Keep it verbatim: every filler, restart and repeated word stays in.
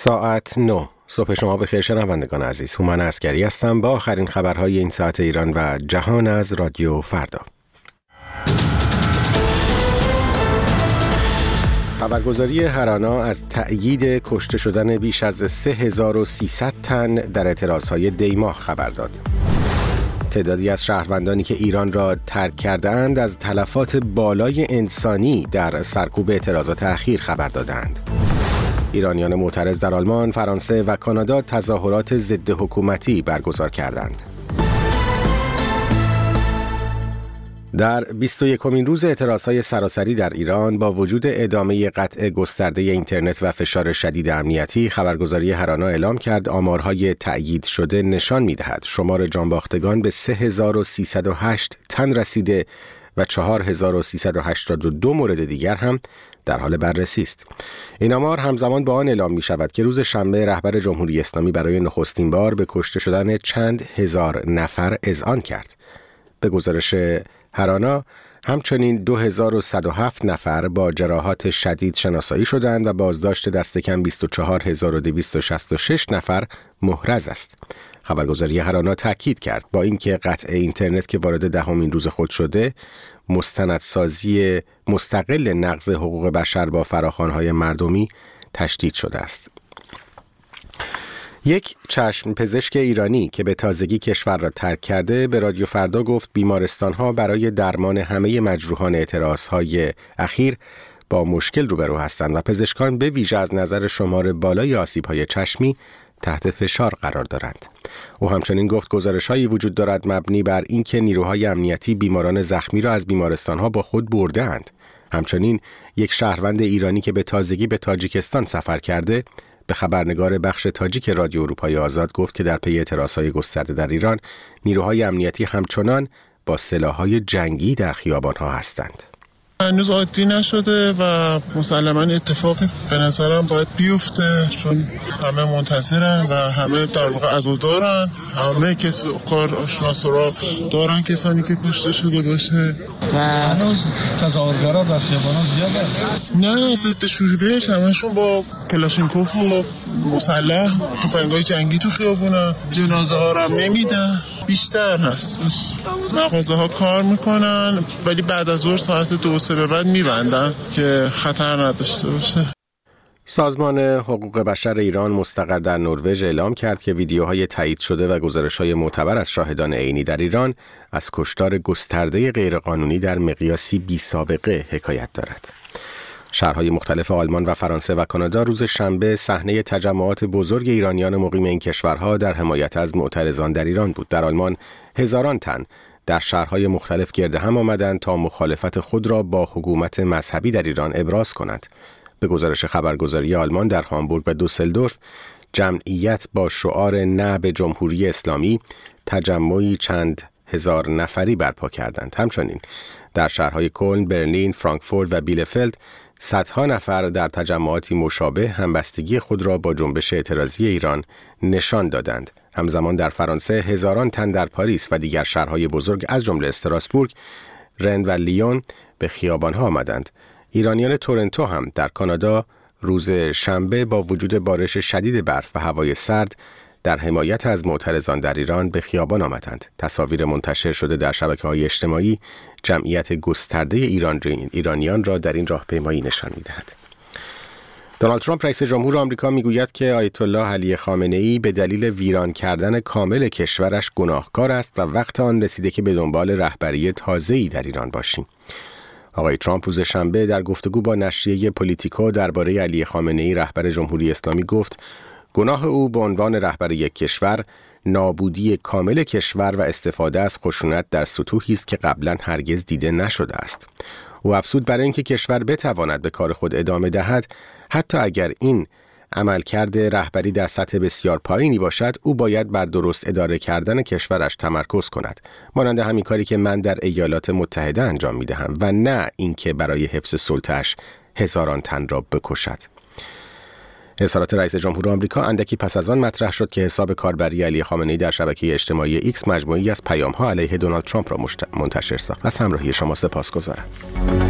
ساعت نه صبح شما بخیر شنوندگان عزیز. هومن عسکری هستم با آخرین خبرهای این ساعت ایران و جهان از رادیو فردا. خبرگزاری هرانا از تأیید کشته شدن بیش از سه هزار و سیصد تن در اعتراضهای دیماه خبر داد. تعدادی از شهروندانی که ایران را ترک کردند از تلفات بالای انسانی در سرکوب اعتراضات اخیر خبر دادند. ایرانیان معترض در آلمان، فرانسه و کانادا تظاهرات ضد حکومتی برگزار کردند. در بیست و یکمین روز اعتراضهای سراسری در ایران با وجود ادامه قطع گسترده اینترنت و فشار شدید امنیتی، خبرگزاری هرانا اعلام کرد آمارهای تأیید شده نشان می‌دهد شمار جانباختگان به سه هزار و سیصد و هشت تن رسیده و چهار هزار و سیصد و هشتاد و دو مورد دیگر هم در حال بررسی است. این آمار همزمان با آن اعلام می شود که روز شنبه رهبر جمهوری اسلامی برای نخستین بار به کشته شدن چند هزار نفر اذعان کرد. به گزارش هرانا همچنین دو هزار و صد و هفت نفر با جراحات شدید شناسایی شدند و بازداشت دست کم بیست و چهار هزار و دویست و شصت و شش نفر محرز است. خبرگزاری هرانا تاکید کرد با اینکه قطع اینترنت که وارد دهمین روز خود شده، مستندسازی مستقل نقض حقوق بشر با فراخوان‌های مردمی تشدید شده است. یک چشم پزشک ایرانی که به تازگی کشور را ترک کرده به رادیو فردا گفت بیمارستان‌ها برای درمان همه مجروحان اعتراضهای اخیر با مشکل روبرو هستند و پزشکان به ویژه از نظر شمار بالای آسیب‌های چشمی تحت فشار قرار دارند. او همچنین گفت گزارش‌هایی وجود دارد مبنی بر اینکه نیروهای امنیتی بیماران زخمی را از بیمارستان‌ها با خود برده‌اند. همچنین یک شهروند ایرانی که به تازگی به تاجیکستان سفر کرده به خبرنگار بخش تاجیک رادیو اروپای آزاد گفت که در پی اعتراضهای گسترده در ایران نیروهای امنیتی همچنان با سلاح‌های جنگی در خیابان‌ها هستند. هنوز عادی نشده و مسلماً اتفاقی به نظرم باید بیفته، چون همه منتظرن و همه در واقع عزادارن، همه کسی کار آشنا سراغ دارن کسانی که کشته شده باشه و هنوز تظاهرگرا در خیابانا زیاد است. نه ضد شورش همشون با کلاشینکوف و مسلح تفنگای جنگی تو خیابونن. جنازه ها رو نمیدن، بیشتر هستش. مغازه ها کار میکنن ولی بعد از ظهر ساعت دو سه به بعد میبندن که خطر نداشته باشه. سازمان حقوق بشر ایران مستقر در نروژ اعلام کرد که ویدیوهای تایید شده و گزارش‌های معتبر از شاهدان عینی در ایران از کشتار گسترده غیرقانونی در مقیاسی بی‌سابقه حکایت دارد. شهرهای مختلف آلمان و فرانسه و کانادا روز شنبه صحنه تجمعات بزرگ ایرانیان مقیم این کشورها در حمایت از معترضان در ایران بود. در آلمان هزاران تن در شهرهای مختلف گرد هم آمدند تا مخالفت خود را با حکومت مذهبی در ایران ابراز کنند. به گزارش خبرگزاری آلمان در هامبورگ و دوسلدورف جمعیت با شعار نه به جمهوری اسلامی تجمعی چند هزار نفری برپا کردند. همچنین در شهرهای کلن، برلین، فرانکفورت و بیلفلد صدها نفر در تجمعاتی مشابه همبستگی خود را با جنبش اعتراضی ایران نشان دادند. همزمان در فرانسه هزاران تن در پاریس و دیگر شهرهای بزرگ از جمله استراسبورگ، رن و لیون به خیابان‌ها آمدند. ایرانیان تورنتو هم در کانادا روز شنبه با وجود بارش شدید برف و هوای سرد در حمایت از معترضان در ایران به خیابان آمدند. تصاویر منتشر شده در شبکه‌های اجتماعی جمعیت گسترده ایران ایرانیان را در این راهپیمایی نشان می‌دهد. دونالد ترامپ رئیس جمهور آمریکا میگوید که آیت الله علی خامنه‌ای به دلیل ویران کردن کامل کشورش گناهکار است و وقت آن رسیده که به دنبال رهبری تازه‌ای در ایران باشیم. آقای ترامپ روز شنبه در گفتگو با نشریه پولیتیکو درباره علی خامنه‌ای رهبر جمهوری اسلامی گفت گناه او به عنوان رهبر یک کشور نابودی کامل کشور و استفاده از خشونت در سطوحی است که قبلا هرگز دیده نشده است. او افزود برای اینکه کشور بتواند به کار خود ادامه دهد، حتی اگر این عملکرد رهبری در سطح بسیار پایینی باشد، او باید بر درست اداره کردن کشورش تمرکز کند، مانند همین کاری که من در ایالات متحده انجام می‌دهم و نه اینکه برای حفظ سلطه‌اش هزاران تن را بکشد. اظهارات رئیس جمهور آمریکا اندکی پس از آن مطرح شد که حساب کاربری علی خامنه‌ای در شبکه اجتماعی ایکس مجموعی از پیام‌ها علیه دونالد ترامپ را منتشر ساخت. از همراهی شما سپاسگزارم.